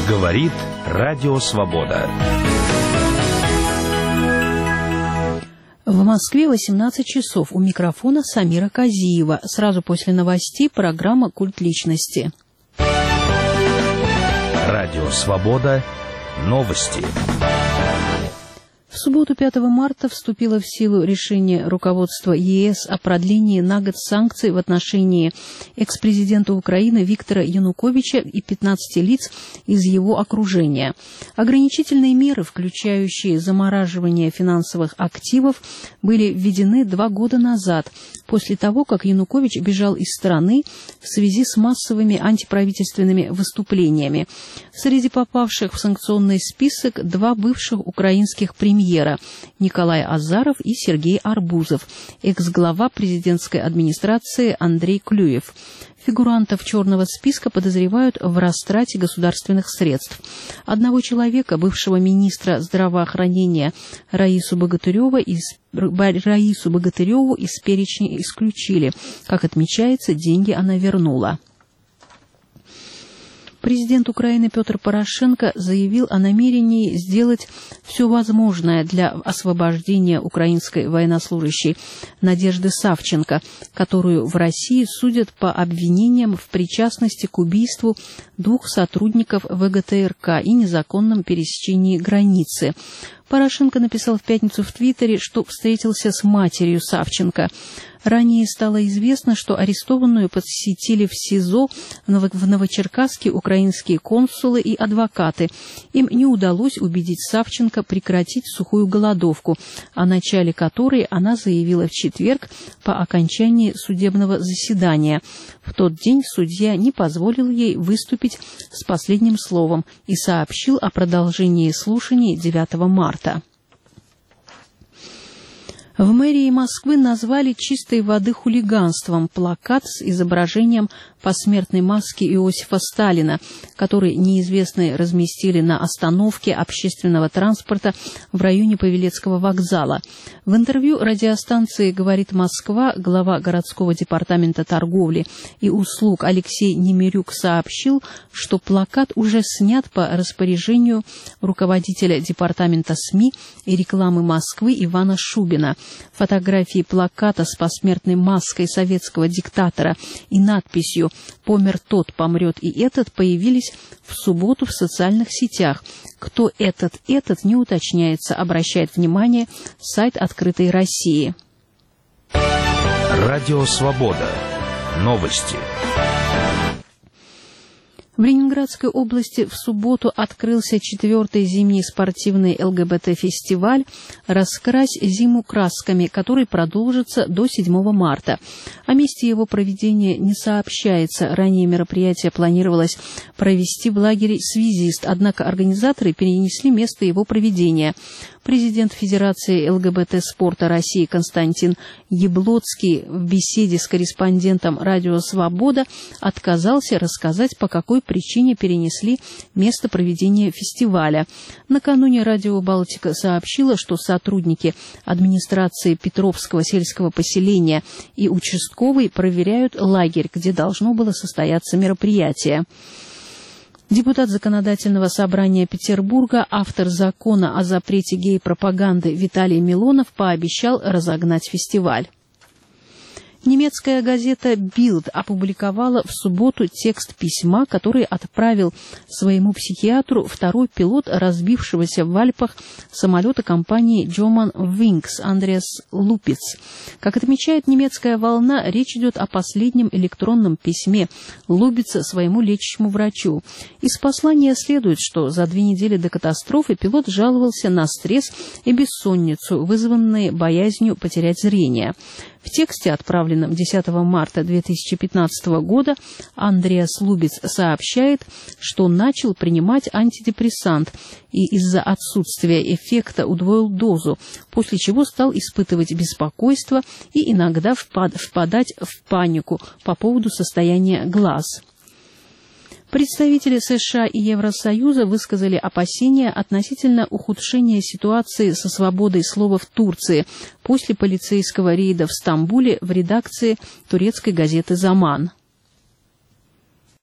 Говорит Радио Свобода. В Москве 18 часов. У микрофона Самира Казиева. Сразу после новостей программа «Культ личности». Радио Свобода. Новости. В субботу 5 марта вступило в силу решение руководства ЕС о продлении на год санкций в отношении экс-президента Украины Виктора Януковича и 15 лиц из его окружения. Ограничительные меры, включающие замораживание финансовых активов, были введены 2 года назад, после того, как Янукович бежал из страны в связи с массовыми антиправительственными выступлениями. Среди попавших в санкционный список 2 бывших украинских премьера Николай Азаров и Сергей Арбузов, экс-глава президентской администрации Андрей Клюев. Фигурантов черного списка подозревают в растрате государственных средств. Одного человека, бывшего министра здравоохранения Раису Богатыреву из перечня исключили. Как отмечается, деньги она вернула. Президент Украины Петр Порошенко заявил о намерении сделать все возможное для освобождения украинской военнослужащей Надежды Савченко, которую в России судят по обвинениям в причастности к убийству 2 сотрудников ВГТРК и незаконном пересечении границы. Порошенко написал в пятницу в Твиттере, что встретился с матерью Савченко. Ранее стало известно, что арестованную посетили в СИЗО в Новочеркасске украинские консулы и адвокаты. Им не удалось убедить Савченко прекратить сухую голодовку, о начале которой она заявила в четверг по окончании судебного заседания. В тот день судья не позволил ей выступить с последним словом и сообщил о продолжении слушаний 9 марта. В мэрии Москвы назвали чистой воды хулиганством плакат с изображением посмертной маски Иосифа Сталина, который неизвестные разместили на остановке общественного транспорта в районе Павелецкого вокзала. В интервью радиостанции «Говорит Москва» глава городского департамента торговли и услуг Алексей Немирюк сообщил, что плакат уже снят по распоряжению руководителя департамента СМИ и рекламы Москвы Ивана Шубина. Фотографии плаката с посмертной маской советского диктатора и надписью «Помер тот, помрет и этот» появились в субботу в социальных сетях. Кто этот не уточняется, обращает внимание сайт «Открытой России». Радио Свобода. Новости. В Ленинградской области в субботу открылся 4-й зимний спортивный ЛГБТ-фестиваль «Раскрась зиму красками», который продолжится до 7 марта. О месте его проведения не сообщается. Ранее мероприятие планировалось провести в лагере «Связист», однако организаторы перенесли место его проведения. Президент Федерации ЛГБТ-спорта России Константин Яблоцкий в беседе с корреспондентом «Радио Свобода» отказался рассказать, по какой причине перенесли место проведения фестиваля. Накануне Радио Балтика сообщила, что сотрудники администрации Петровского сельского поселения и участковый проверяют лагерь, где должно было состояться мероприятие. Депутат Законодательного собрания Петербурга, автор закона о запрете гей-пропаганды Виталий Милонов пообещал разогнать фестиваль. Немецкая газета «Билд» опубликовала в субботу текст письма, который отправил своему психиатру второй пилот разбившегося в Альпах самолета компании German Wings Андреас Лупиц. Как отмечает немецкая «Волна», речь идет о последнем электронном письме Лупица своему лечащему врачу. Из послания следует, что за 2 недели до катастрофы пилот жаловался на стресс и бессонницу, вызванные боязнью потерять зрение. В тексте, отправленном 10 марта 2015 года, Андреас Лубиц сообщает, что начал принимать антидепрессант и из-за отсутствия эффекта удвоил дозу, после чего стал испытывать беспокойство и иногда впадать в панику по поводу состояния глаз. Представители США и Евросоюза высказали опасения относительно ухудшения ситуации со свободой слова в Турции после полицейского рейда в Стамбуле в редакции турецкой газеты «Zaman».